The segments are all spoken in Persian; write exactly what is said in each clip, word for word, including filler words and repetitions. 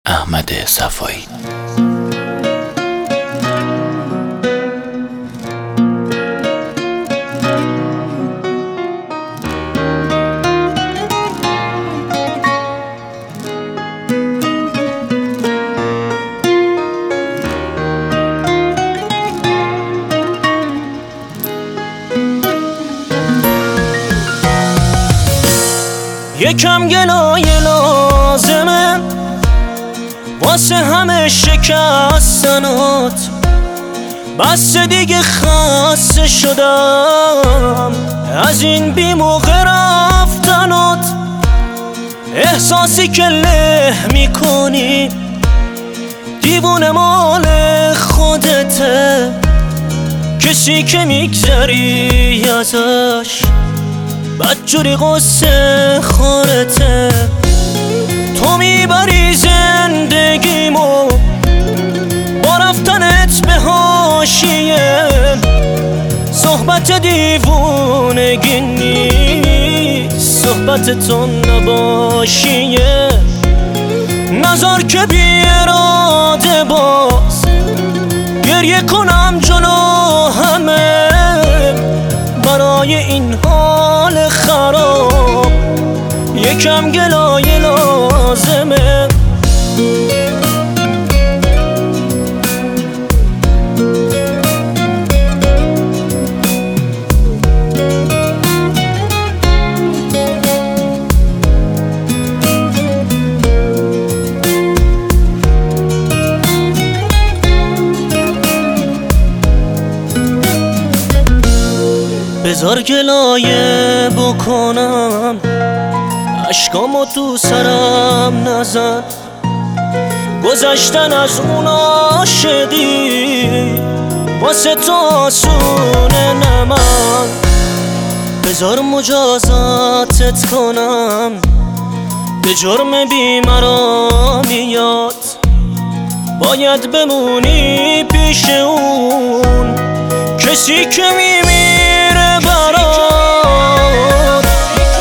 احمد صفایی. یکم گلایه لازمه واسه همه شکستنات، بس دیگه خسته شدم از این بی موقع رفتنات. احساسی که له میکنی دیوونه مال خودته، کسی که میگذری ازش بدجوری قصه خورته. تو میبری زندگیمو با رفتنت به حاشیه، صحبت دیوونگی نیست، صحبت تو نباشیه. نذار که بی اراده باز گریه کنم جلو همه برای این حال خراب. یکم گلایه لازمه. بذار گلایه بکنم، اشکامو تو سرم نزن. گذشتن از اون عاشقی واسه تو آسونه نه من. بذار مجازاتت کنم، به جرم بیمرامیات باید بمونی پیش اون کسی که میمیره برات.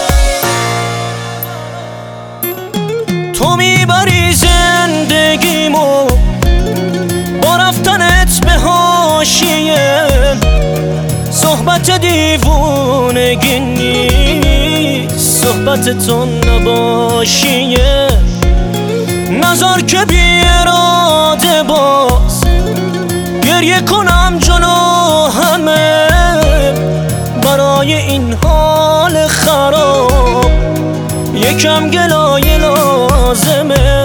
تو میبری زندگیمو با رفتنت به حاشیه، صحبت دیوونگی نیست، صحبت تو نباشیه. نذار که بی اراده باز گریه کنم جلو همه برای این حال خراب. یکم گلایه لازمه.